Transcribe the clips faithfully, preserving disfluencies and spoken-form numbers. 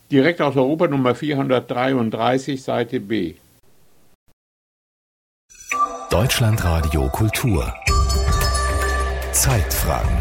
Direkt aus Europa Nummer vierhundertdreiunddreißig, Seite B. Deutschlandradio Kultur. Zeitfragen.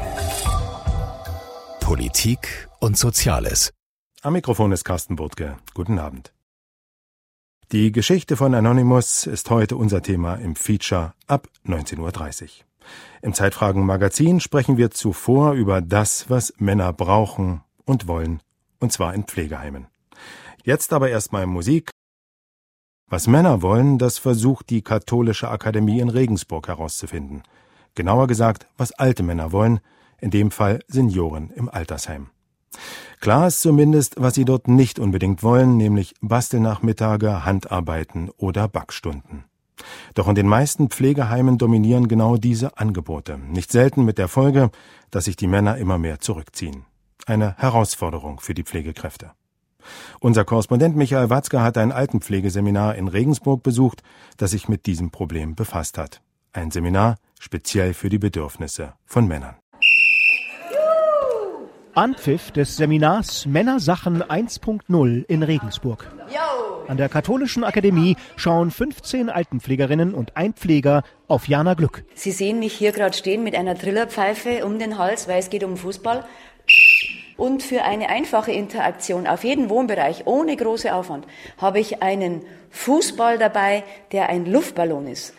Politik und Soziales. Am Mikrofon ist Carsten Burtke. Guten Abend. Die Geschichte von Anonymous ist heute unser Thema im Feature ab neunzehn Uhr dreißig. Im Zeitfragen-Magazin sprechen wir zuvor über das, was Männer brauchen und wollen, und zwar in Pflegeheimen. Jetzt aber erstmal Musik. Was Männer wollen, das versucht die Katholische Akademie in Regensburg herauszufinden. Genauer gesagt, was alte Männer wollen, in dem Fall Senioren im Altersheim. Klar ist zumindest, was sie dort nicht unbedingt wollen, nämlich Bastelnachmittage, Handarbeiten oder Backstunden. Doch in den meisten Pflegeheimen dominieren genau diese Angebote, nicht selten mit der Folge, dass sich die Männer immer mehr zurückziehen. Eine Herausforderung für die Pflegekräfte. Unser Korrespondent Michael Watzke hat ein Altenpflegeseminar in Regensburg besucht, das sich mit diesem Problem befasst hat. Ein Seminar speziell für die Bedürfnisse von Männern. Anpfiff des Seminars Männersachen eins Punkt null in Regensburg. An der Katholischen Akademie schauen fünfzehn Altenpflegerinnen und ein Pfleger auf Jana Glück. Sie sehen mich hier gerade stehen mit einer Trillerpfeife um den Hals, weil es geht um Fußball. Und für eine einfache Interaktion auf jeden Wohnbereich, ohne großen Aufwand, habe ich einen Fußball dabei, der ein Luftballon ist.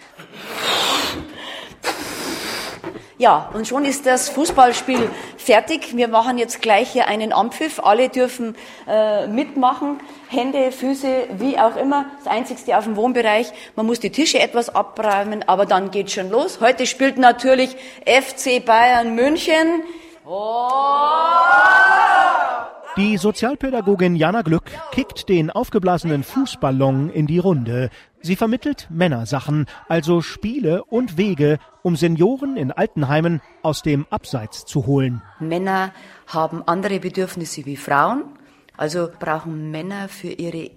Ja, und schon ist das Fußballspiel fertig. Wir machen jetzt gleich hier einen Anpfiff. Alle dürfen äh, mitmachen. Hände, Füße, wie auch immer. Das Einzigste auf dem Wohnbereich. Man muss die Tische etwas abräumen, aber dann geht's schon los. Heute spielt natürlich F C Bayern München. Oh! Die Sozialpädagogin Jana Glück kickt den aufgeblasenen Fußballon in die Runde. Sie vermittelt Männersachen, also Spiele und Wege, um Senioren in Altenheimen aus dem Abseits zu holen. Männer haben andere Bedürfnisse wie Frauen. Also brauchen Männer für ihre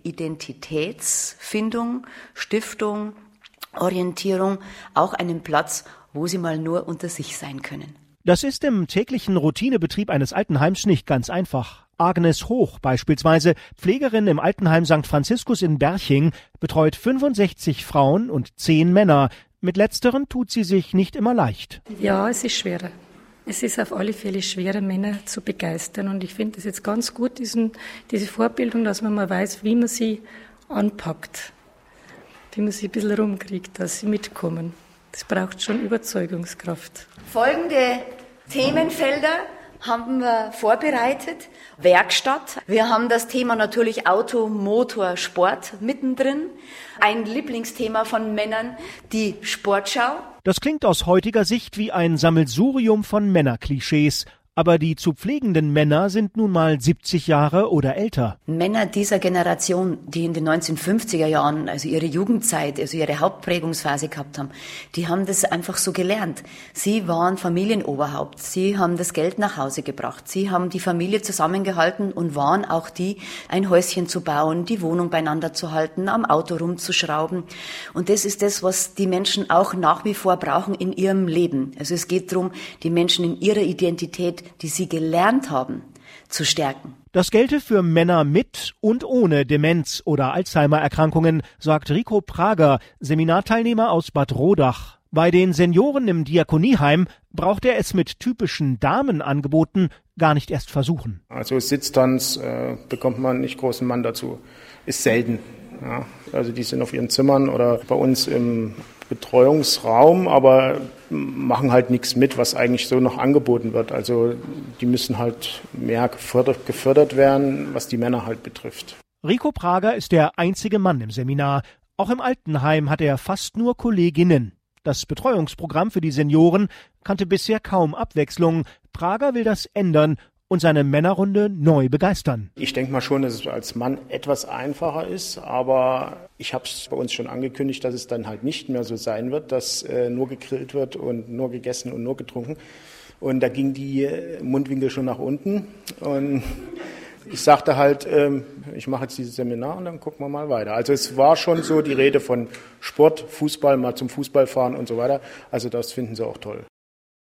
Identitätsfindung, Stiftung, Orientierung auch einen Platz, wo sie mal nur unter sich sein können. Das ist im täglichen Routinebetrieb eines Altenheims nicht ganz einfach. Agnes Hoch beispielsweise, Pflegerin im Altenheim Sankt Franziskus in Berching, betreut fünfundsechzig Frauen und zehn Männer. Mit letzteren tut sie sich nicht immer leicht. Ja, es ist schwerer. Es ist auf alle Fälle schwerer, Männer zu begeistern. Und ich finde es jetzt ganz gut, diesen, diese Vorbildung, dass man mal weiß, wie man sie anpackt, wie man sie ein bisschen rumkriegt, dass sie mitkommen. Das braucht schon Überzeugungskraft. Folgende Themenfelder haben wir vorbereitet. Werkstatt. Wir haben das Thema natürlich Auto, Motor, Sport mittendrin. Ein Lieblingsthema von Männern, die Sportschau. Das klingt aus heutiger Sicht wie ein Sammelsurium von Männerklischees. Aber die zu pflegenden Männer sind nun mal siebzig Jahre oder älter. Männer dieser Generation, die in den neunzehnhundertfünfziger Jahren, also ihre Jugendzeit, also ihre Hauptprägungsphase gehabt haben, die haben das einfach so gelernt. Sie waren Familienoberhaupt, sie haben das Geld nach Hause gebracht, sie haben die Familie zusammengehalten und waren auch die, ein Häuschen zu bauen, die Wohnung beieinander zu halten, am Auto rumzuschrauben. Und das ist das, was die Menschen auch nach wie vor brauchen in ihrem Leben. Also es geht darum, die Menschen in ihrer Identität, die sie gelernt haben, zu stärken. Das gelte für Männer mit und ohne Demenz- oder Alzheimer-Erkrankungen, sagt Rico Prager, Seminarteilnehmer aus Bad Rodach. Bei den Senioren im Diakonieheim braucht er es mit typischen Damenangeboten gar nicht erst versuchen. Also Sitztanz äh, bekommt man nicht großen Mann dazu. Ist selten. Ja. Also die sind auf ihren Zimmern oder bei uns im Betreuungsraum, aber machen halt nichts mit, was eigentlich so noch angeboten wird. Also die müssen halt mehr gefördert, gefördert werden, was die Männer halt betrifft. Rico Prager ist der einzige Mann im Seminar. Auch im Altenheim hat er fast nur Kolleginnen. Das Betreuungsprogramm für die Senioren kannte bisher kaum Abwechslung. Prager will das ändern und seine Männerrunde neu begeistern. Ich denke mal schon, dass es als Mann etwas einfacher ist, aber ich habe es bei uns schon angekündigt, dass es dann halt nicht mehr so sein wird, dass äh, nur gegrillt wird und nur gegessen und nur getrunken. Und da ging die Mundwinkel schon nach unten. Und ich sagte halt, ähm, ich mache jetzt dieses Seminar und dann gucken wir mal weiter. Also es war schon so die Rede von Sport, Fußball, mal zum Fußball fahren und so weiter. Also das finden sie auch toll.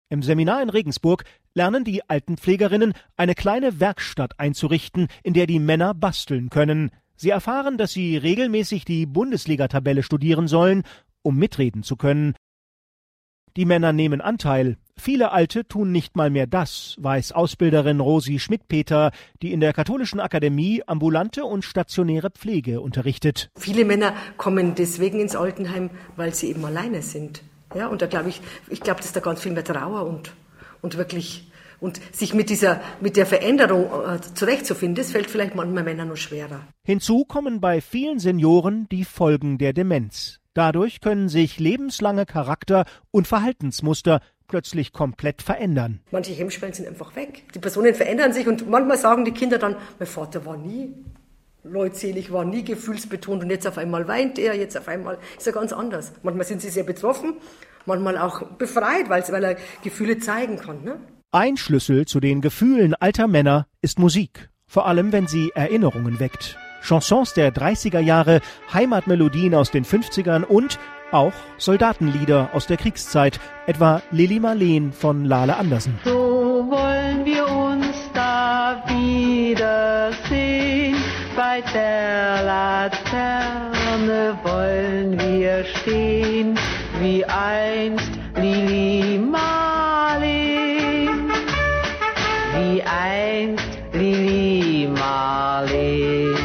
Im Seminar in Regensburg lernen die Altenpflegerinnen, eine kleine Werkstatt einzurichten, in der die Männer basteln können. Sie erfahren, dass sie regelmäßig die Bundesliga-Tabelle studieren sollen, um mitreden zu können. Die Männer nehmen Anteil. Viele Alte tun nicht mal mehr das, weiß Ausbilderin Rosi Schmidt-Peter, die in der Katholischen Akademie ambulante und stationäre Pflege unterrichtet. Viele Männer kommen deswegen ins Altenheim, weil sie eben alleine sind. Ja, und da glaube ich, ich glaube, dass da ganz viel mehr Trauer und, und wirklich, und sich mit dieser, mit der Veränderung äh, zurechtzufinden, das fällt vielleicht manchmal Männern nur schwerer. Hinzu kommen bei vielen Senioren die Folgen der Demenz. Dadurch können sich lebenslange Charakter- und Verhaltensmuster plötzlich komplett verändern. Manche Hemmschwellen sind einfach weg. Die Personen verändern sich und manchmal sagen die Kinder dann, mein Vater war nie leutselig, war nie gefühlsbetont und jetzt auf einmal weint er, jetzt auf einmal ist er ganz anders. Manchmal sind sie sehr betroffen, manchmal auch befreit, weil, weil er Gefühle zeigen kann. Ne? Ein Schlüssel zu den Gefühlen alter Männer ist Musik, vor allem wenn sie Erinnerungen weckt. Chansons der dreißiger Jahre, Heimatmelodien aus den fünfzigern und auch Soldatenlieder aus der Kriegszeit, etwa Lili Marleen von Lale Andersen. So wollen wir uns da wiedersehen, bei der Laterne wollen wir stehen, wie einst Lili Marleen, wie einst Lili Marleen.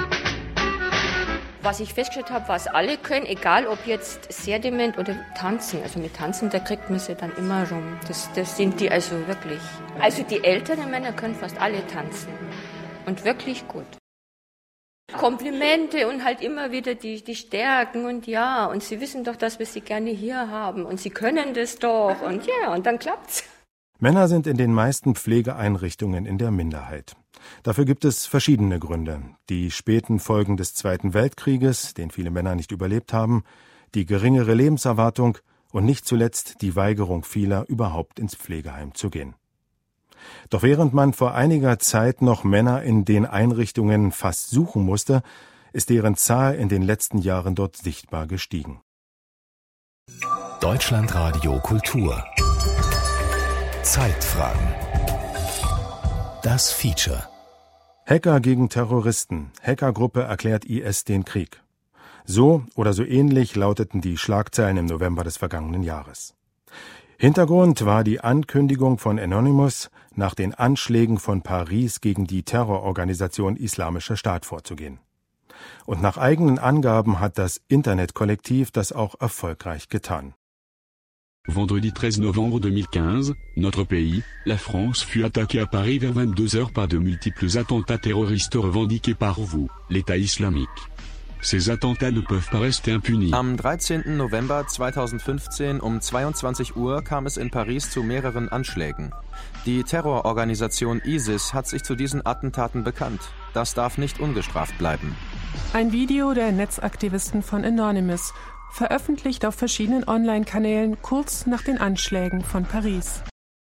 Was ich festgestellt habe, was alle können, egal ob jetzt sehr dement oder tanzen. Also mit Tanzen, da kriegt man sie dann immer rum. Das, das sind die also wirklich. Also die älteren Männer können fast alle tanzen. Und wirklich gut. Komplimente und halt immer wieder die, die Stärken und ja. Und sie wissen doch, dass wir sie gerne hier haben. Und sie können das doch. Und ja, und dann klappt's. Männer sind in den meisten Pflegeeinrichtungen in der Minderheit. Dafür gibt es verschiedene Gründe. Die späten Folgen des Zweiten Weltkrieges, den viele Männer nicht überlebt haben, die geringere Lebenserwartung und nicht zuletzt die Weigerung vieler, überhaupt ins Pflegeheim zu gehen. Doch während man vor einiger Zeit noch Männer in den Einrichtungen fast suchen musste, ist deren Zahl in den letzten Jahren dort sichtbar gestiegen. Deutschlandradio Kultur. Zeitfragen. Das Feature. Hacker gegen Terroristen. Hackergruppe erklärt I S den Krieg. So oder so ähnlich lauteten die Schlagzeilen im November des vergangenen Jahres. Hintergrund war die Ankündigung von Anonymous, nach den Anschlägen von Paris gegen die Terrororganisation Islamischer Staat vorzugehen. Und nach eigenen Angaben hat das Internetkollektiv das auch erfolgreich getan. Vendredi treize novembre deux mille quinze, notre pays, la France, fut attaqué à Paris vers vingt-deux heures par de multiples attentats terroristes revendiqués par vous, l'État islamique. Ces attentats ne peuvent pas rester impunis. Am dreizehnten November zweitausendfünfzehn um zweiundzwanzig Uhr kam es in Paris zu mehreren Anschlägen. Die Terrororganisation ISIS hat sich zu diesen Attentaten bekannt. Das darf nicht ungestraft bleiben. Ein Video der Netzaktivisten von Anonymous, veröffentlicht auf verschiedenen Online-Kanälen kurz nach den Anschlägen von Paris.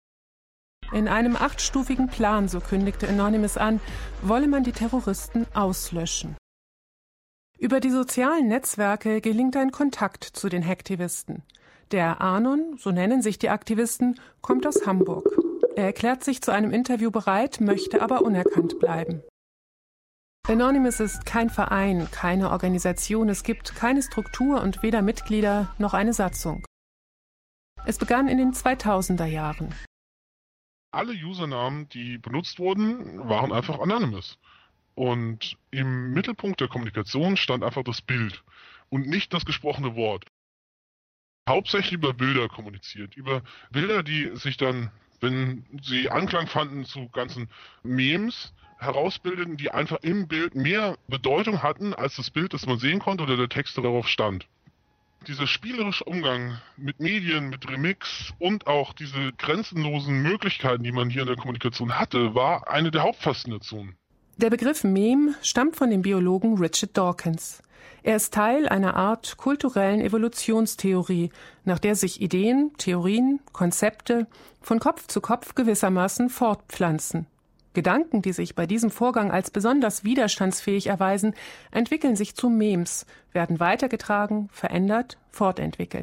In einem achtstufigen Plan, so kündigte Anonymous an, wolle man die Terroristen auslöschen. Über die sozialen Netzwerke gelingt ein Kontakt zu den Hacktivisten. Der Anon, so nennen sich die Aktivisten, kommt aus Hamburg. Er erklärt sich zu einem Interview bereit, möchte aber unerkannt bleiben. Anonymous ist kein Verein, keine Organisation, es gibt keine Struktur und weder Mitglieder noch eine Satzung. Es begann in den zweitausender Jahren. Alle Usernamen, die benutzt wurden, waren einfach Anonymous. Und im Mittelpunkt der Kommunikation stand einfach das Bild und nicht das gesprochene Wort. Hauptsächlich über Bilder kommuniziert, über Bilder, die sich dann, wenn sie Anklang fanden zu ganzen Memes, herausbildeten, die einfach im Bild mehr Bedeutung hatten als das Bild, das man sehen konnte oder der Text, der darauf stand. Dieser spielerische Umgang mit Medien, mit Remix und auch diese grenzenlosen Möglichkeiten, die man hier in der Kommunikation hatte, war eine der Hauptfaszinationen. Der Begriff Meme stammt von dem Biologen Richard Dawkins. Er ist Teil einer Art kulturellen Evolutionstheorie, nach der sich Ideen, Theorien, Konzepte von Kopf zu Kopf gewissermaßen fortpflanzen. Gedanken, die sich bei diesem Vorgang als besonders widerstandsfähig erweisen, entwickeln sich zu Memes, werden weitergetragen, verändert, fortentwickelt.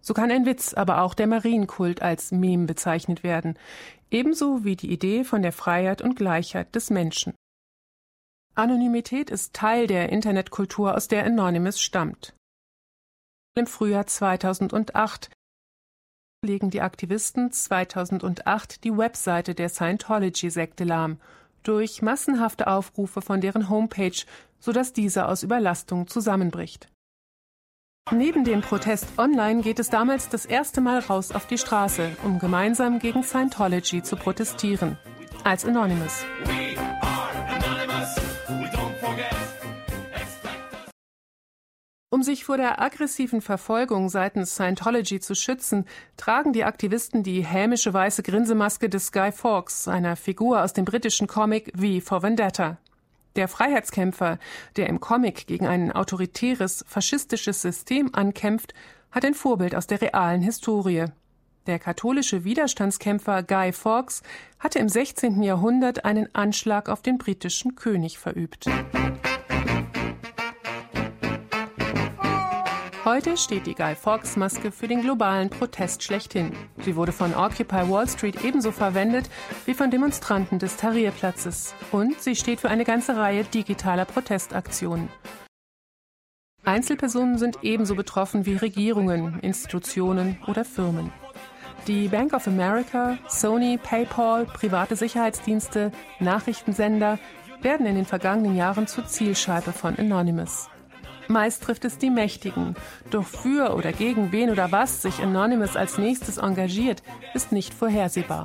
So kann ein Witz, aber auch der Marienkult als Meme bezeichnet werden, ebenso wie die Idee von der Freiheit und Gleichheit des Menschen. Anonymität ist Teil der Internetkultur, aus der Anonymous stammt. Im Frühjahr zweitausendacht legen die Aktivisten zweitausendacht die Webseite der Scientology-Sekte lahm, durch massenhafte Aufrufe von deren Homepage, sodass diese aus Überlastung zusammenbricht. Neben dem Protest online geht es damals das erste Mal raus auf die Straße, um gemeinsam gegen Scientology zu protestieren, als Anonymous. Um sich vor der aggressiven Verfolgung seitens Scientology zu schützen, tragen die Aktivisten die hämische weiße Grinsemaske des Guy Fawkes, einer Figur aus dem britischen Comic V for Vendetta. Der Freiheitskämpfer, der im Comic gegen ein autoritäres, faschistisches System ankämpft, hat ein Vorbild aus der realen Historie. Der katholische Widerstandskämpfer Guy Fawkes hatte im sechzehnten Jahrhundert einen Anschlag auf den britischen König verübt. Heute steht die Guy Fawkes-Maske für den globalen Protest schlechthin. Sie wurde von Occupy Wall Street ebenso verwendet wie von Demonstranten des Tahrir-Platzes. Und sie steht für eine ganze Reihe digitaler Protestaktionen. Einzelpersonen sind ebenso betroffen wie Regierungen, Institutionen oder Firmen. Die Bank of America, Sony, PayPal, private Sicherheitsdienste, Nachrichtensender werden in den vergangenen Jahren zur Zielscheibe von Anonymous. Meist trifft es die Mächtigen. Doch für oder gegen wen oder was sich Anonymous als nächstes engagiert, ist nicht vorhersehbar.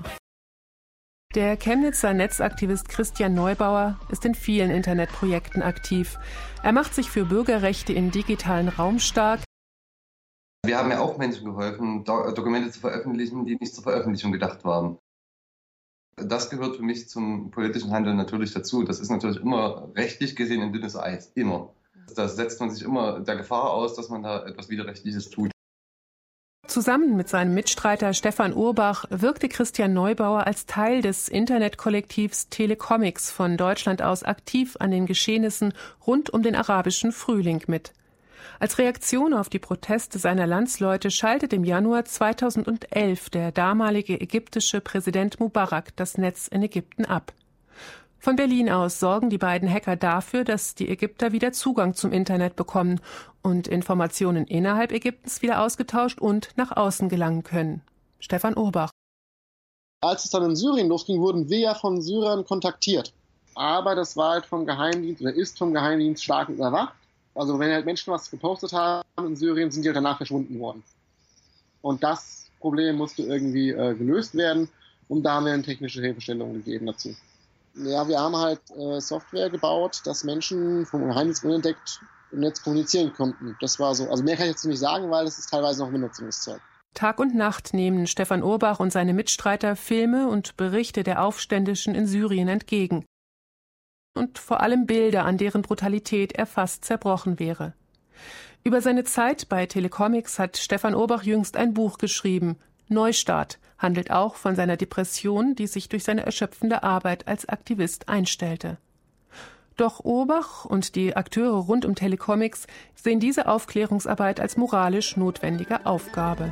Der Chemnitzer Netzaktivist Christian Neubauer ist in vielen Internetprojekten aktiv. Er macht sich für Bürgerrechte im digitalen Raum stark. Wir haben ja auch Menschen geholfen, Do- Dokumente zu veröffentlichen, die nicht zur Veröffentlichung gedacht waren. Das gehört für mich zum politischen Handeln natürlich dazu. Das ist natürlich immer rechtlich gesehen ein dünnes Eis, immer. Da setzt man sich immer der Gefahr aus, dass man da etwas Widerrechtliches tut. Zusammen mit seinem Mitstreiter Stefan Urbach wirkte Christian Neubauer als Teil des Internetkollektivs Telecomics von Deutschland aus aktiv an den Geschehnissen rund um den arabischen Frühling mit. Als Reaktion auf die Proteste seiner Landsleute schaltet im Januar zweitausendelf der damalige ägyptische Präsident Mubarak das Netz in Ägypten ab. Von Berlin aus sorgen die beiden Hacker dafür, dass die Ägypter wieder Zugang zum Internet bekommen und Informationen innerhalb Ägyptens wieder ausgetauscht und nach außen gelangen können. Stefan Urbach. Als es dann in Syrien losging, wurden wir ja von Syrern kontaktiert. Aber das war halt vom Geheimdienst oder ist vom Geheimdienst stark überwacht. Also wenn halt Menschen was gepostet haben in Syrien, sind die halt danach verschwunden worden. Und das Problem musste irgendwie äh, gelöst werden und da haben wir eine technische Hilfestellung gegeben dazu. Ja, wir haben halt äh, Software gebaut, dass Menschen vom Geheimdienst unentdeckt im Netz kommunizieren konnten. Das war so. Also mehr kann ich jetzt nicht sagen, weil das ist teilweise noch Benutzungszeug. Tag und Nacht nehmen Stefan Urbach und seine Mitstreiter Filme und Berichte der Aufständischen in Syrien entgegen. Und vor allem Bilder, an deren Brutalität er fast zerbrochen wäre. Über seine Zeit bei Telecomics hat Stefan Urbach jüngst ein Buch geschrieben. Neustart handelt auch von seiner Depression, die sich durch seine erschöpfende Arbeit als Aktivist einstellte. Doch Urbach und die Akteure rund um Telecomics sehen diese Aufklärungsarbeit als moralisch notwendige Aufgabe.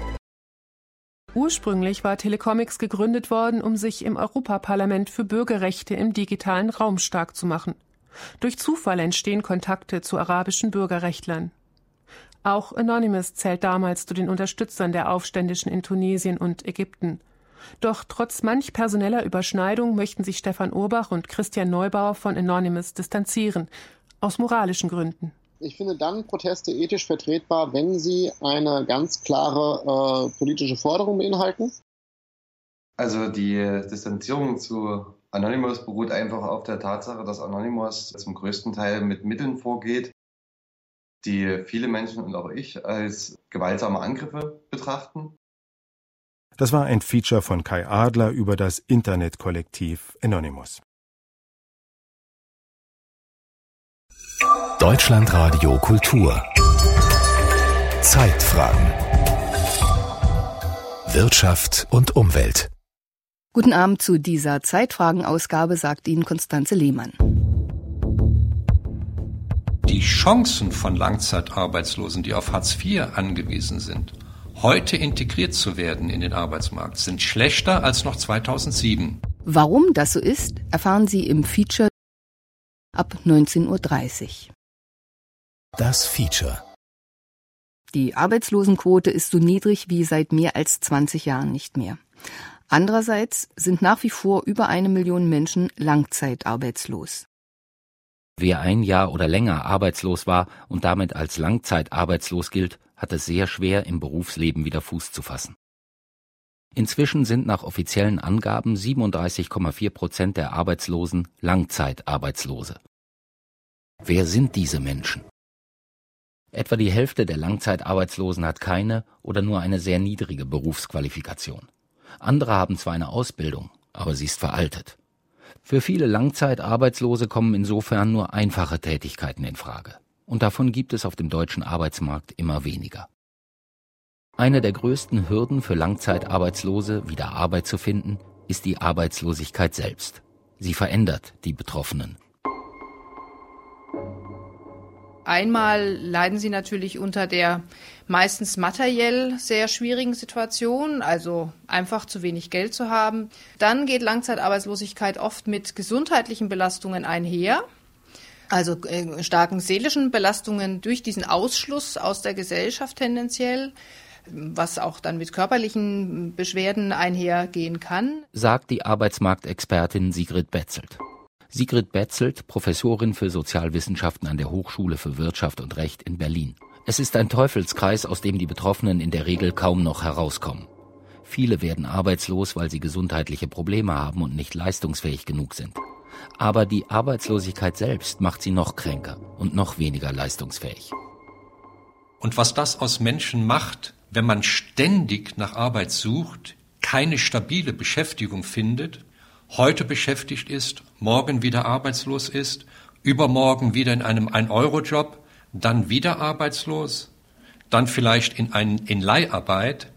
Ursprünglich war Telecomics gegründet worden, um sich im Europaparlament für Bürgerrechte im digitalen Raum stark zu machen. Durch Zufall entstehen Kontakte zu arabischen Bürgerrechtlern. Auch Anonymous zählt damals zu den Unterstützern der Aufständischen in Tunesien und Ägypten. Doch trotz manch personeller Überschneidung möchten sich Stefan Urbach und Christian Neubauer von Anonymous distanzieren, aus moralischen Gründen. Ich finde dann Proteste ethisch vertretbar, wenn sie eine ganz klare äh, politische Forderung beinhalten. Also die Distanzierung zu Anonymous beruht einfach auf der Tatsache, dass Anonymous zum größten Teil mit Mitteln vorgeht, die viele Menschen und auch ich als gewaltsame Angriffe betrachten. Das war ein Feature von Kai Adler über das Internetkollektiv Anonymous. Deutschlandradio Kultur. Zeitfragen. Wirtschaft und Umwelt. Guten Abend zu dieser Zeitfragen-Ausgabe, sagt Ihnen Konstanze Lehmann. Die Chancen von Langzeitarbeitslosen, die auf Hartz vier angewiesen sind, heute integriert zu werden in den Arbeitsmarkt, sind schlechter als noch zweitausendsieben. Warum das so ist, erfahren Sie im Feature ab neunzehn Uhr dreißig. Das Feature. Die Arbeitslosenquote ist so niedrig wie seit mehr als zwanzig Jahren nicht mehr. Andererseits sind nach wie vor über eine Million Menschen langzeitarbeitslos. Wer ein Jahr oder länger arbeitslos war und damit als langzeitarbeitslos gilt, hat es sehr schwer, im Berufsleben wieder Fuß zu fassen. Inzwischen sind nach offiziellen Angaben siebenunddreißig Komma vier Prozent der Arbeitslosen Langzeitarbeitslose. Wer sind diese Menschen? Etwa die Hälfte der Langzeitarbeitslosen hat keine oder nur eine sehr niedrige Berufsqualifikation. Andere haben zwar eine Ausbildung, aber sie ist veraltet. Für viele Langzeitarbeitslose kommen insofern nur einfache Tätigkeiten in Frage. Und davon gibt es auf dem deutschen Arbeitsmarkt immer weniger. Eine der größten Hürden für Langzeitarbeitslose, wieder Arbeit zu finden, ist die Arbeitslosigkeit selbst. Sie verändert die Betroffenen. Einmal leiden sie natürlich unter der meistens materiell sehr schwierigen Situation, also einfach zu wenig Geld zu haben. Dann geht Langzeitarbeitslosigkeit oft mit gesundheitlichen Belastungen einher, also äh, starken seelischen Belastungen durch diesen Ausschluss aus der Gesellschaft tendenziell, was auch dann mit körperlichen Beschwerden einhergehen kann, sagt die Arbeitsmarktexpertin Sigrid Betzelt. Sigrid Betzelt, Professorin für Sozialwissenschaften an der Hochschule für Wirtschaft und Recht in Berlin. Es ist ein Teufelskreis, aus dem die Betroffenen in der Regel kaum noch herauskommen. Viele werden arbeitslos, weil sie gesundheitliche Probleme haben und nicht leistungsfähig genug sind. Aber die Arbeitslosigkeit selbst macht sie noch kränker und noch weniger leistungsfähig. Und was das aus Menschen macht, wenn man ständig nach Arbeit sucht, keine stabile Beschäftigung findet, heute beschäftigt ist, morgen wieder arbeitslos ist, übermorgen wieder in einem ein-Euro-Job, dann wieder arbeitslos, dann vielleicht in, ein, in Leiharbeit,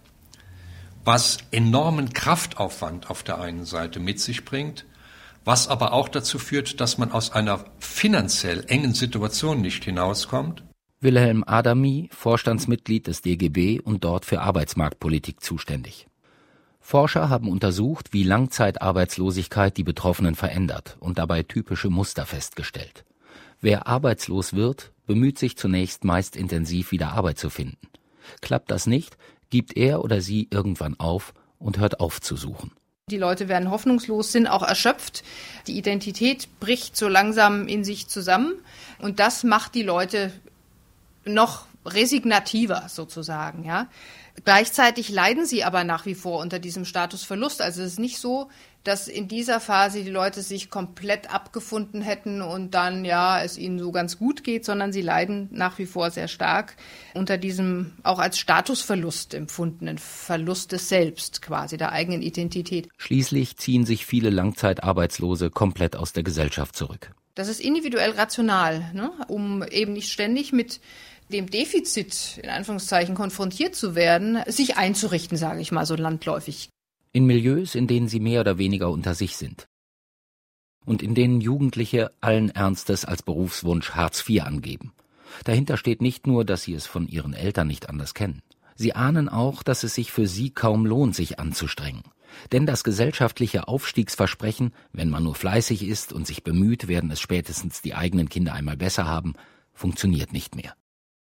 was enormen Kraftaufwand auf der einen Seite mit sich bringt, was aber auch dazu führt, dass man aus einer finanziell engen Situation nicht hinauskommt. Wilhelm Adami, Vorstandsmitglied des D G B und dort für Arbeitsmarktpolitik zuständig. Forscher haben untersucht, wie Langzeitarbeitslosigkeit die Betroffenen verändert und dabei typische Muster festgestellt. Wer arbeitslos wird, bemüht sich zunächst meist intensiv wieder Arbeit zu finden. Klappt das nicht, gibt er oder sie irgendwann auf und hört auf zu suchen. Die Leute werden hoffnungslos, sind auch erschöpft. Die Identität bricht so langsam in sich zusammen und das macht die Leute noch resignativer sozusagen, ja. Gleichzeitig leiden sie aber nach wie vor unter diesem Statusverlust. Also es ist nicht so, dass in dieser Phase die Leute sich komplett abgefunden hätten und dann, ja, es ihnen so ganz gut geht, sondern sie leiden nach wie vor sehr stark unter diesem auch als Statusverlust empfundenen Verlust des Selbst, quasi der eigenen Identität. Schließlich ziehen sich viele Langzeitarbeitslose komplett aus der Gesellschaft zurück. Das ist individuell rational, ne? Um eben nicht ständig mit dem Defizit, in Anführungszeichen, konfrontiert zu werden, sich einzurichten, sage ich mal so landläufig. In Milieus, in denen sie mehr oder weniger unter sich sind. Und in denen Jugendliche allen Ernstes als Berufswunsch Hartz vier angeben. Dahinter steht nicht nur, dass sie es von ihren Eltern nicht anders kennen. Sie ahnen auch, dass es sich für sie kaum lohnt, sich anzustrengen. Denn das gesellschaftliche Aufstiegsversprechen, wenn man nur fleißig ist und sich bemüht, werden es spätestens die eigenen Kinder einmal besser haben, funktioniert nicht mehr.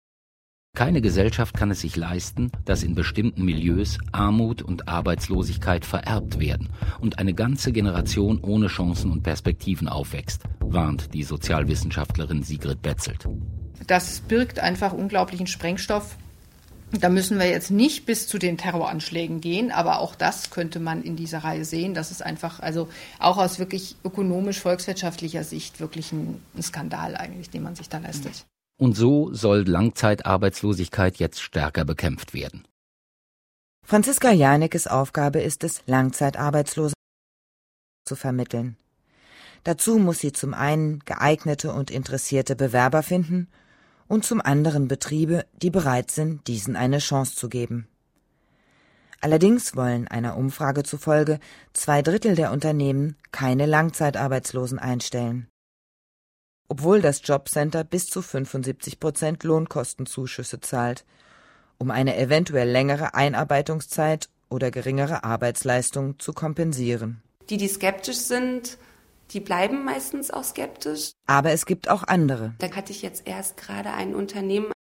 Keine Gesellschaft kann es sich leisten, dass in bestimmten Milieus Armut und Arbeitslosigkeit vererbt werden und eine ganze Generation ohne Chancen und Perspektiven aufwächst, warnt die Sozialwissenschaftlerin Sigrid Betzelt. Das birgt einfach unglaublichen Sprengstoff. Da müssen wir jetzt nicht bis zu den Terroranschlägen gehen, aber auch das könnte man in dieser Reihe sehen. Das ist einfach, also auch aus wirklich ökonomisch-volkswirtschaftlicher Sicht wirklich ein, ein Skandal eigentlich, den man sich da leistet. Und so soll Langzeitarbeitslosigkeit jetzt stärker bekämpft werden. Franziska Jahnekes Aufgabe ist es, Langzeitarbeitslose zu vermitteln. Dazu muss sie zum einen geeignete und interessierte Bewerber finden und zum anderen Betriebe, die bereit sind, diesen eine Chance zu geben. Allerdings wollen einer Umfrage zufolge zwei Drittel der Unternehmen keine Langzeitarbeitslosen einstellen. Obwohl das Jobcenter bis zu fünfundsiebzig Prozent Lohnkostenzuschüsse zahlt um eine eventuell längere Einarbeitungszeit oder geringere Arbeitsleistung zu kompensieren. Die, die skeptisch sind, die bleiben meistens auch skeptisch. Aber es gibt auch andere. Da hatte ich jetzt erst gerade ein Unternehmen.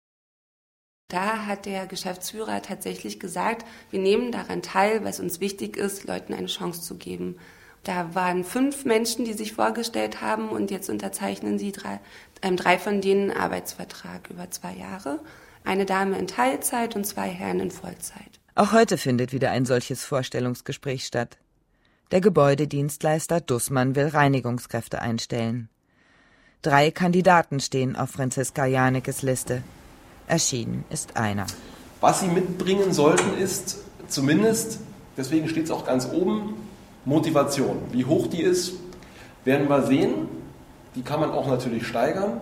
Da hat der Geschäftsführer tatsächlich gesagt, wir nehmen daran teil, weil es uns wichtig ist, Leuten eine Chance zu geben. Da waren fünf Menschen, die sich vorgestellt haben und jetzt unterzeichnen sie drei, ähm, drei von denen einen Arbeitsvertrag über zwei Jahre. Eine Dame in Teilzeit und zwei Herren in Vollzeit. Auch heute findet wieder ein solches Vorstellungsgespräch statt. Der Gebäudedienstleister Dussmann will Reinigungskräfte einstellen. Drei Kandidaten stehen auf Franziska Janekes Liste. Erschienen ist einer. Was Sie mitbringen sollten, ist zumindest, deswegen steht es auch ganz oben, Motivation. Wie hoch die ist, werden wir sehen. Die kann man auch natürlich steigern.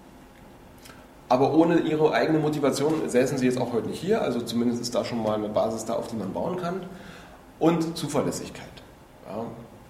Aber ohne Ihre eigene Motivation säßen Sie jetzt auch heute nicht hier. Also zumindest ist da schon mal eine Basis da, auf die man bauen kann. Und Zuverlässigkeit. Ja.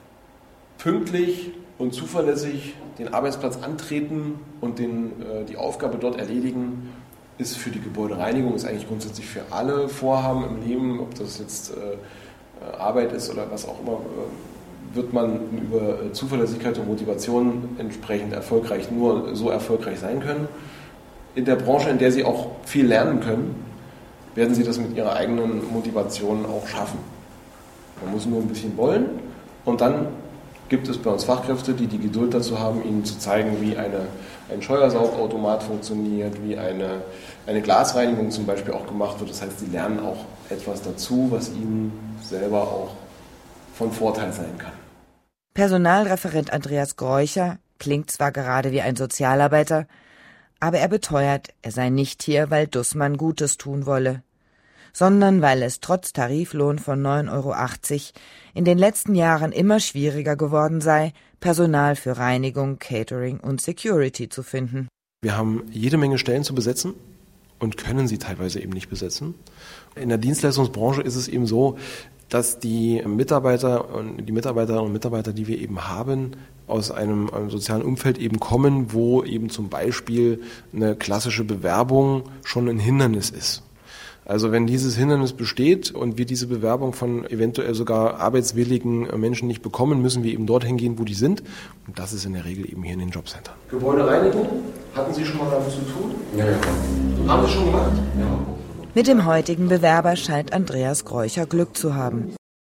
Pünktlich und zuverlässig den Arbeitsplatz antreten und den, äh, die Aufgabe dort erledigen, ist für die Gebäudereinigung, ist eigentlich grundsätzlich für alle Vorhaben im Leben, ob das jetzt äh, Arbeit ist oder was auch immer, äh, wird man über äh, Zuverlässigkeit und Motivation entsprechend erfolgreich, nur so erfolgreich sein können. In der Branche, in der Sie auch viel lernen können, werden Sie das mit Ihrer eigenen Motivation auch schaffen. Man muss nur ein bisschen wollen und dann gibt es bei uns Fachkräfte, die die Geduld dazu haben, Ihnen zu zeigen, wie eine, ein Scheuersaugautomat funktioniert, wie eine, eine Glasreinigung zum Beispiel auch gemacht wird. Das heißt, Sie lernen auch etwas dazu, was Ihnen selber auch von Vorteil sein kann. Personalreferent Andreas Gräucher klingt zwar gerade wie ein Sozialarbeiter, aber er beteuert, er sei nicht hier, weil Dussmann Gutes tun wolle, sondern weil es trotz Tariflohn von neun Euro achtzig in den letzten Jahren immer schwieriger geworden sei, Personal für Reinigung, Catering und Security zu finden. Wir haben jede Menge Stellen zu besetzen und können sie teilweise eben nicht besetzen. In der Dienstleistungsbranche ist es eben so, dass die Mitarbeiter und die Mitarbeiterinnen und Mitarbeiter, die wir eben haben, aus einem, einem sozialen Umfeld eben kommen, wo eben zum Beispiel eine klassische Bewerbung schon ein Hindernis ist. Also wenn dieses Hindernis besteht und wir diese Bewerbung von eventuell sogar arbeitswilligen Menschen nicht bekommen, müssen wir eben dorthin gehen, wo die sind. Und das ist in der Regel eben hier in den Jobcentern. Gebäudereinigung, hatten Sie schon mal damit zu tun? Ja, ja. Haben Sie schon gemacht? Ja. Mit dem heutigen Bewerber scheint Andreas Gräucher Glück zu haben.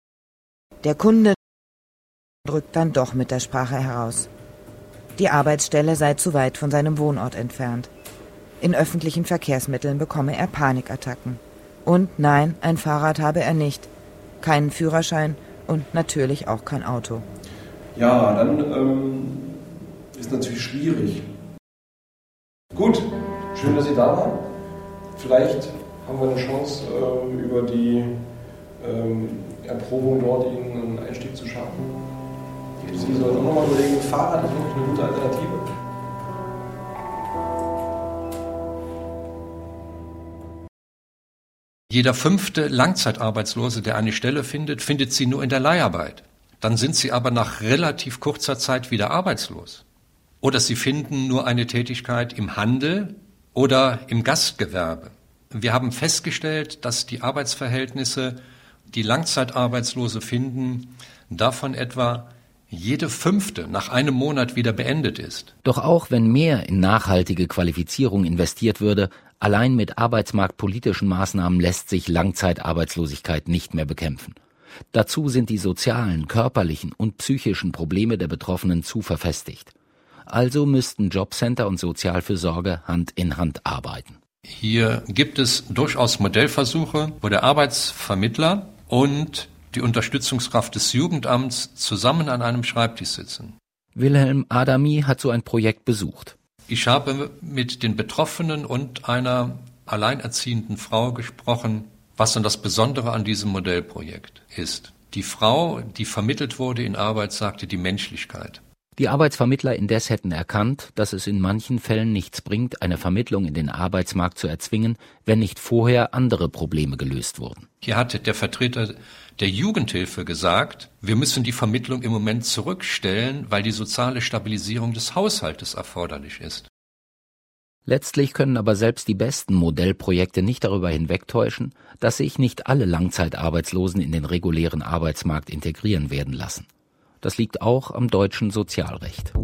Der Kunde drückt dann doch mit der Sprache heraus. Die Arbeitsstelle sei zu weit von seinem Wohnort entfernt. In öffentlichen Verkehrsmitteln bekomme er Panikattacken. Und nein, ein Fahrrad habe er nicht. Keinen Führerschein und natürlich auch kein Auto. Ja, dann ähm, ist natürlich schwierig. Gut, schön, dass Sie da waren. Vielleicht haben wir eine Chance, äh, über die ähm, Erprobung dort Ihnen einen Einstieg zu schaffen. Sie sollten auch nochmal überlegen, Fahrrad ist wirklich eine gute Alternative. Jeder fünfte Langzeitarbeitslose, der eine Stelle findet, findet sie nur in der Leiharbeit. Dann sind sie aber nach relativ kurzer Zeit wieder arbeitslos. Oder sie finden nur eine Tätigkeit im Handel oder im Gastgewerbe. Wir haben festgestellt, dass die Arbeitsverhältnisse, die Langzeitarbeitslose finden, davon etwa jede fünfte nach einem Monat wieder beendet ist. Doch auch wenn mehr in nachhaltige Qualifizierung investiert würde, allein mit arbeitsmarktpolitischen Maßnahmen lässt sich Langzeitarbeitslosigkeit nicht mehr bekämpfen. Dazu sind die sozialen, körperlichen und psychischen Probleme der Betroffenen zu verfestigt. Also müssten Jobcenter und Sozialfürsorge Hand in Hand arbeiten. Hier gibt es durchaus Modellversuche, wo der Arbeitsvermittler und die Unterstützungskraft des Jugendamts zusammen an einem Schreibtisch sitzen. Wilhelm Adami hat so ein Projekt besucht. Ich habe mit den Betroffenen und einer alleinerziehenden Frau gesprochen, was dann das Besondere an diesem Modellprojekt ist. Die Frau, die vermittelt wurde in Arbeit, sagte die Menschlichkeit. Die Arbeitsvermittler indes hätten erkannt, dass es in manchen Fällen nichts bringt, eine Vermittlung in den Arbeitsmarkt zu erzwingen, wenn nicht vorher andere Probleme gelöst wurden. Hier hat der Vertreter der Jugendhilfe gesagt, wir müssen die Vermittlung im Moment zurückstellen, weil die soziale Stabilisierung des Haushaltes erforderlich ist. Letztlich können aber selbst die besten Modellprojekte nicht darüber hinwegtäuschen, dass sich nicht alle Langzeitarbeitslosen in den regulären Arbeitsmarkt integrieren werden lassen. Das liegt auch am deutschen Sozialrecht.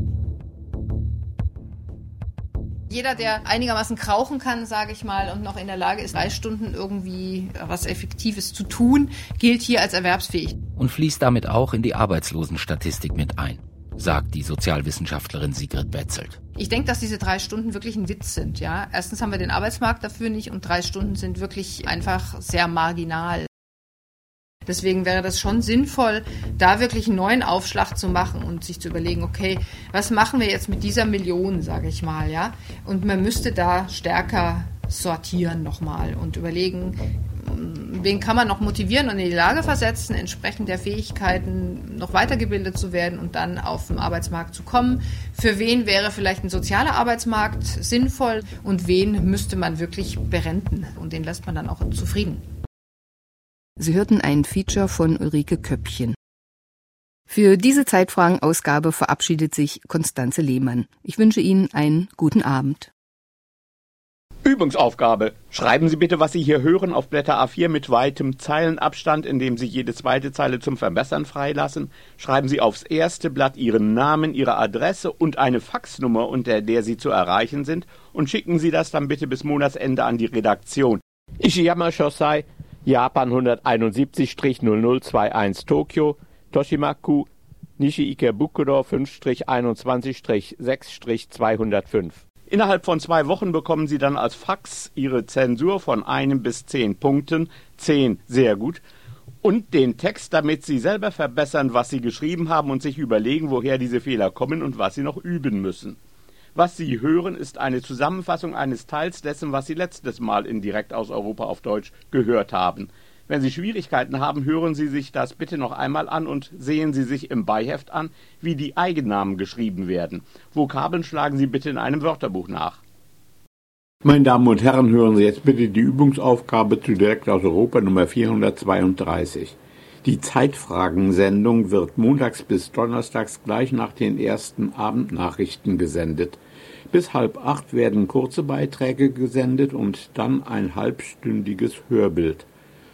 Jeder, der einigermaßen krauchen kann, sage ich mal, und noch in der Lage ist, drei Stunden irgendwie was Effektives zu tun, gilt hier als erwerbsfähig. Und fließt damit auch in die Arbeitslosenstatistik mit ein, sagt die Sozialwissenschaftlerin Sigrid Betzelt. Ich denke, dass diese drei Stunden wirklich ein Witz sind. Ja, erstens haben wir den Arbeitsmarkt dafür nicht und drei Stunden sind wirklich einfach sehr marginal. Deswegen wäre das schon sinnvoll, da wirklich einen neuen Aufschlag zu machen und sich zu überlegen, okay, was machen wir jetzt mit dieser Million, sage ich mal, ja? Und man müsste da stärker sortieren nochmal und überlegen, wen kann man noch motivieren und in die Lage versetzen, entsprechend der Fähigkeiten noch weitergebildet zu werden und dann auf den Arbeitsmarkt zu kommen. Für wen wäre vielleicht ein sozialer Arbeitsmarkt sinnvoll und wen müsste man wirklich berenten und den lässt man dann auch zufrieden. Sie hörten ein Feature von Ulrike Köppchen. Für diese Zeitfragen-Ausgabe verabschiedet sich Konstanze Lehmann. Ich wünsche Ihnen einen guten Abend. Übungsaufgabe. Schreiben Sie bitte, was Sie hier hören, auf Blätter A vier mit weitem Zeilenabstand, indem Sie jede zweite Zeile zum Verbessern freilassen. Schreiben Sie aufs erste Blatt Ihren Namen, Ihre Adresse und eine Faxnummer, unter der Sie zu erreichen sind, und schicken Sie das dann bitte bis Monatsende an die Redaktion. Ishiyama Shosai, Japan hunderteinundsiebzig null null einundzwanzig Tokio, Toshimaku, Nishi Ikebukuro fünf einundzwanzig sechs zweihundertfünf. Innerhalb von zwei Wochen bekommen Sie dann als Fax Ihre Zensur von einem bis zehn Punkten, zehn sehr gut, und den Text, damit Sie selber verbessern, was Sie geschrieben haben und sich überlegen, woher diese Fehler kommen und was Sie noch üben müssen. Was Sie hören, ist eine Zusammenfassung eines Teils dessen, was Sie letztes Mal in Direkt aus Europa auf Deutsch gehört haben. Wenn Sie Schwierigkeiten haben, hören Sie sich das bitte noch einmal an und sehen Sie sich im Beiheft an, wie die Eigennamen geschrieben werden. Vokabeln schlagen Sie bitte in einem Wörterbuch nach. Meine Damen und Herren, hören Sie jetzt bitte die Übungsaufgabe zu Direkt aus Europa Nummer vierhundertzweiunddreißig. Die Zeitfragensendung wird montags bis donnerstags gleich nach den ersten Abendnachrichten gesendet. Bis halb acht werden kurze Beiträge gesendet und dann ein halbstündiges Hörbild.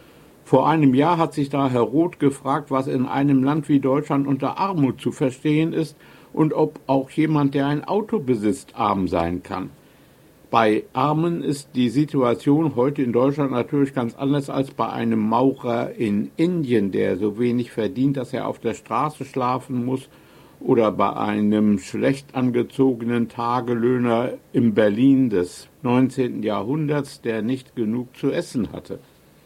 Vor einem Jahr hat sich da Herr Roth gefragt, was in einem Land wie Deutschland unter Armut zu verstehen ist und ob auch jemand, der ein Auto besitzt, arm sein kann. Bei Armen ist die Situation heute in Deutschland natürlich ganz anders als bei einem Maurer in Indien, der so wenig verdient, dass er auf der Straße schlafen muss, oder bei einem schlecht angezogenen Tagelöhner in Berlin des neunzehnten Jahrhunderts, der nicht genug zu essen hatte.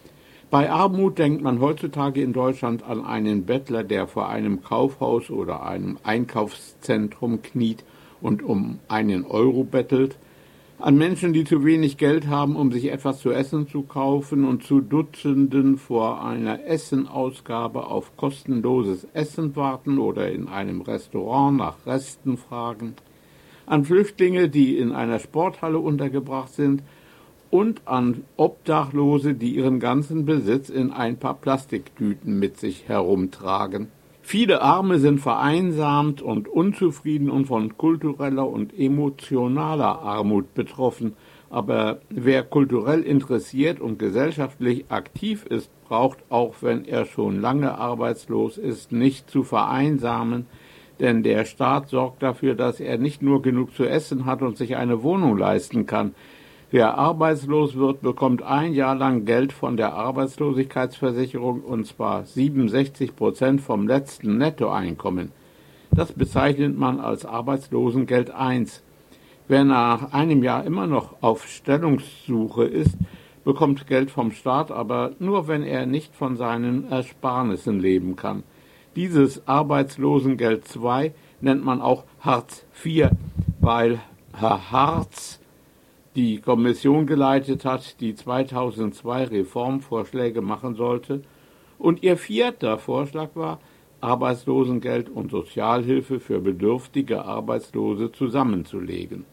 Bei Armut denkt man heutzutage in Deutschland an einen Bettler, der vor einem Kaufhaus oder einem Einkaufszentrum kniet und um einen Euro bettelt, an Menschen, die zu wenig Geld haben, um sich etwas zu essen zu kaufen und zu Dutzenden vor einer Essenausgabe auf kostenloses Essen warten oder in einem Restaurant nach Resten fragen, an Flüchtlinge, die in einer Sporthalle untergebracht sind, und an Obdachlose, die ihren ganzen Besitz in ein paar Plastiktüten mit sich herumtragen. Viele Arme sind vereinsamt und unzufrieden und von kultureller und emotionaler Armut betroffen. Aber wer kulturell interessiert und gesellschaftlich aktiv ist, braucht, auch wenn er schon lange arbeitslos ist, nicht zu vereinsamen, denn der Staat sorgt dafür, dass er nicht nur genug zu essen hat und sich eine Wohnung leisten kann. Wer arbeitslos wird, bekommt ein Jahr lang Geld von der Arbeitslosigkeitsversicherung, und zwar siebenundsechzig Prozent vom letzten Nettoeinkommen. Das bezeichnet man als Arbeitslosengeld eins. Wer nach einem Jahr immer noch auf Stellungssuche ist, bekommt Geld vom Staat, aber nur, wenn er nicht von seinen Ersparnissen leben kann. Dieses Arbeitslosengeld zwei nennt man auch Hartz vier, weil Herr Hartz die Kommission geleitet hat, die zweitausendzwei Reformvorschläge machen sollte, und ihr vierter Vorschlag war, Arbeitslosengeld und Sozialhilfe für bedürftige Arbeitslose zusammenzulegen.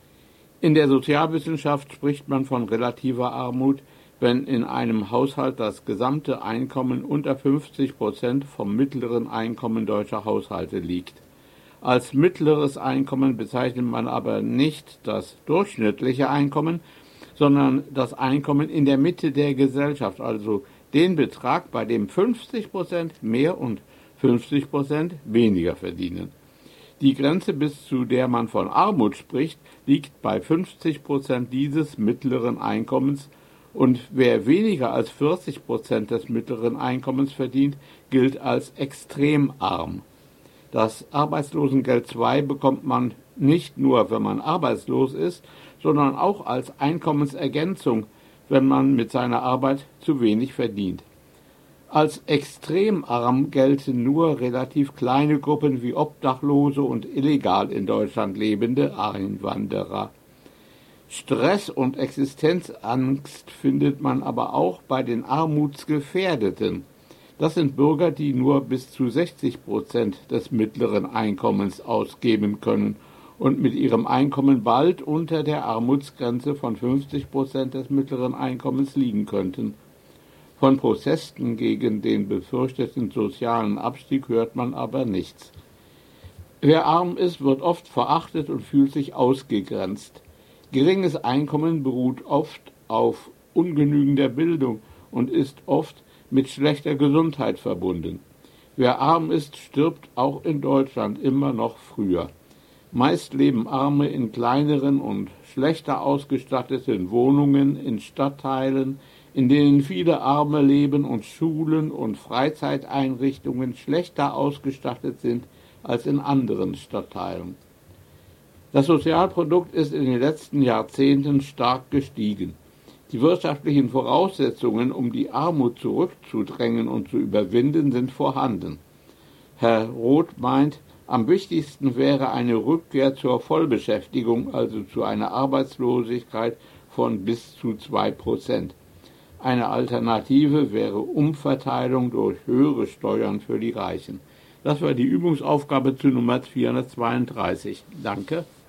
In der Sozialwissenschaft spricht man von relativer Armut, wenn in einem Haushalt das gesamte Einkommen unter fünfzig Prozent vom mittleren Einkommen deutscher Haushalte liegt. Als mittleres Einkommen bezeichnet man aber nicht das durchschnittliche Einkommen, sondern das Einkommen in der Mitte der Gesellschaft, also den Betrag, bei dem fünfzig Prozent mehr und fünfzig Prozent weniger verdienen. Die Grenze, bis zu der man von Armut spricht, liegt bei fünfzig Prozent dieses mittleren Einkommens, und wer weniger als vierzig Prozent des mittleren Einkommens verdient, gilt als extrem arm. Das Arbeitslosengeld zwei bekommt man nicht nur, wenn man arbeitslos ist, sondern auch als Einkommensergänzung, wenn man mit seiner Arbeit zu wenig verdient. Als extrem arm gelten nur relativ kleine Gruppen wie Obdachlose und illegal in Deutschland lebende Einwanderer. Stress und Existenzangst findet man aber auch bei den Armutsgefährdeten. Das sind Bürger, die nur bis zu sechzig Prozent des mittleren Einkommens ausgeben können und mit ihrem Einkommen bald unter der Armutsgrenze von fünfzig Prozent des mittleren Einkommens liegen könnten. Von Protesten gegen den befürchteten sozialen Abstieg hört man aber nichts. Wer arm ist, wird oft verachtet und fühlt sich ausgegrenzt. Geringes Einkommen beruht oft auf ungenügender Bildung und ist oft mit schlechter Gesundheit verbunden. Wer arm ist, stirbt auch in Deutschland immer noch früher. Meist leben Arme in kleineren und schlechter ausgestatteten Wohnungen in Stadtteilen, in denen viele Arme leben und Schulen und Freizeiteinrichtungen schlechter ausgestattet sind als in anderen Stadtteilen. Das Sozialprodukt ist in den letzten Jahrzehnten stark gestiegen. Die wirtschaftlichen Voraussetzungen, um die Armut zurückzudrängen und zu überwinden, sind vorhanden. Herr Roth meint, am wichtigsten wäre eine Rückkehr zur Vollbeschäftigung, also zu einer Arbeitslosigkeit von bis zu zwei Prozent. Eine Alternative wäre Umverteilung durch höhere Steuern für die Reichen. Das war die Übungsaufgabe zu Nummer vierhundertzweiunddreißig. Danke.